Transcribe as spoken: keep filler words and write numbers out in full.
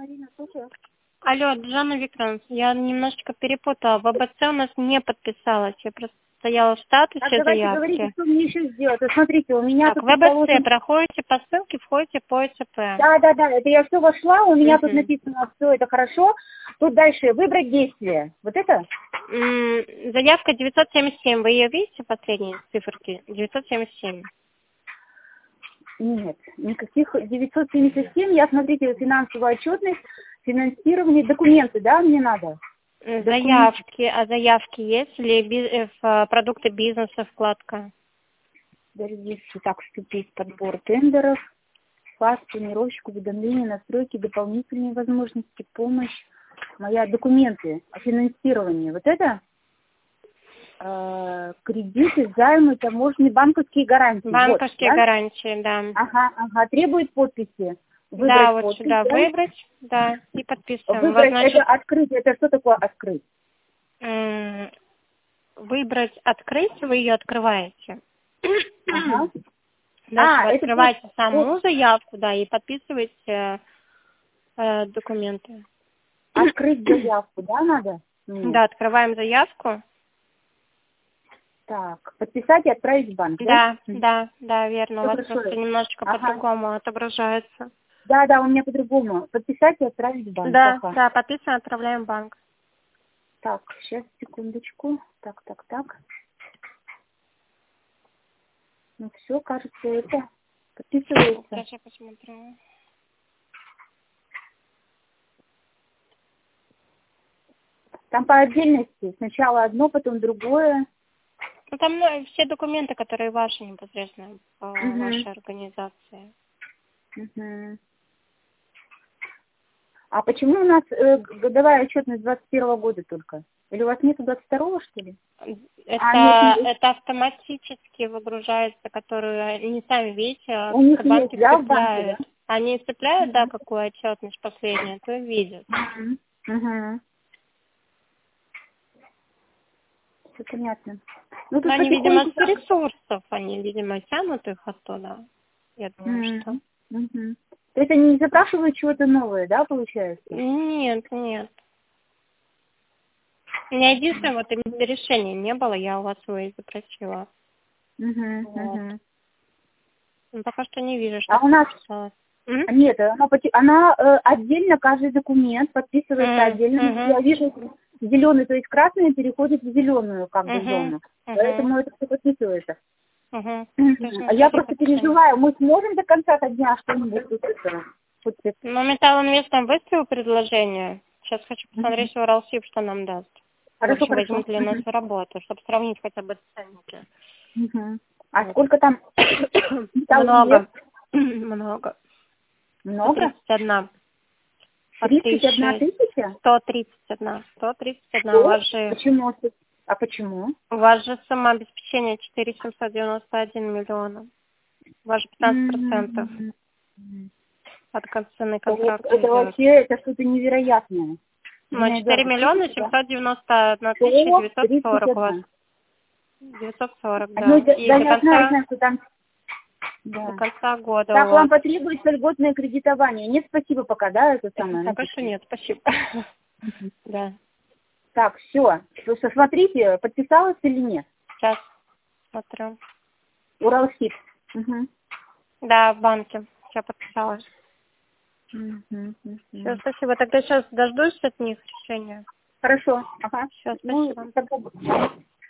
Марина, слушаю. Алло, Жанна Викторовна, я немножечко перепутала. В ВБЦ у нас не подписалась. Я просто стояла в статусе Так, давайте заявки. говорите, что мне еще сделать. Вот смотрите, у меня Так, тут... в ВБЦ положено- проходите по ссылке, входите по ЭЦП. Да, да, да, это я все вошла, у меня тут Мгм. написано, все это хорошо. Тут дальше выбрать действие. Вот это? М, Заявка девятьсот семьдесят семь. Вы ее видите, последние циферки? девятьсот семьдесят семь. Нет, никаких девятьсот семьдесят семь. Я, смотрите, финансовая отчетность, финансирование, документы, да, мне надо? М, Документы. Заявки. А заявки есть ли би- э, в э, продукты бизнеса вкладка? Подождите, так, вступить, подбор тендеров, фаз, планировщик, уведомления, настройки, дополнительные возможности, помощь. Моя документы о финансировании. Вот это? Э, кредиты, займы, таможенные, банковские гарантии. Банковские Вот, да? гарантии, да. Ага, ага, требует подписи. Выбрать Да, вот подпись, сюда да? выбрать, да, и подписываем. У вас, Выбрать, значит, это открыть, это что такое открыть? м, выбрать открыть, вы ее открываете. Ага. Дальше А, вы это под- открываете саму заявку, да, и подписываете э, документы. открыть заявку, да, надо? Мне? Да, открываем заявку. Так, подписать и отправить в банк, да? Да, М. да, да, верно. У Всё вас хорошо. просто немножечко Ага. по-другому отображается. Да, да, у меня по-другому. Подписать и отправить в банк. Да, Ага. да, подписываем, отправляем в банк. Так, сейчас, секундочку. Так, так, так. Ну все, кажется, это подписывается. Сейчас я посмотрю. Там по отдельности. Сначала одно, потом другое. Ну, там ну, все документы, которые ваши непосредственно по Угу. вашей организации. Угу. А почему у нас э, годовая отчетность двадцать первого года только? Или у вас нету двадцать второго, что ли? Это, А, нет, нет. это автоматически выгружается, которые они сами, видите, а У них банки есть, да, в банке, цепляют. да? Они цепляют, да, какую отчетность последнюю, то и видят. Угу. Угу. Все понятно. Ну, Но тут они, видимо, потихоньку... с ресурсов, они, видимо, тянут их оттуда. Я думаю, что... Угу. Угу. То есть они не запрашивают чего-то новое, да, получается? Нет, нет. У меня единственное, вот именно решения не было, я у вас его и запросила. Угу. Вот. Угу. Но пока что не вижу, что А у нас... подписалось. М? Нет, она, поти- она э, отдельно, каждый документ подписывается Мгм, отдельно. мгм, Я вижу зеленый, то есть красный переходит в зеленую как бы мгм, зону. мгм, Поэтому это все подписывается. мгм. То есть Мгм. мы А я ждем просто подписания. переживаю, мы сможем до конца дня что-нибудь тут это, вот это. Ну, Металл Инвест нам выставил предложение. Сейчас хочу Мгм. посмотреть, что Уралсиб, что нам даст. В Хорошо, общем, хорошо. возьмут ли нас Мгм. в работу, чтобы сравнить хотя бы ценники. Мгм. А Вот. сколько там металл Много. инвест? Много. сто Много? тридцать один. По Тридцать одна тысяче. тысяча? сто тридцать один. сто тридцать один. У Что? вас же, Почему? А почему? у вас же сумма обеспечения четыре семьсот девяносто один миллиона. У вас же пятнадцать процентов М. от кон- цены Это, контракта это идет. вообще это что-то невероятное. Ну, Меня четыре миллиона запустите, да? семьсот девяносто одна тысяча сто девятьсот тридцать сорок у вас. одна. девятьсот сорок, Ну, да. это, И да, до я знаю, конца, знаю, что там... до Да. конца года у Так, вам вас. потребуется льготное кредитование. Нет, спасибо пока, да, это самое Пока что написано. нет, спасибо. Да. Так, все. Смотрите, подписалась или нет? Сейчас смотрю. Уралсиб. Угу. Да, в банке. Я подписалась. Угу, Все, угу. спасибо. Тогда сейчас дождусь от них решения. Хорошо. Ага. Все, Ну, спасибо. тогда...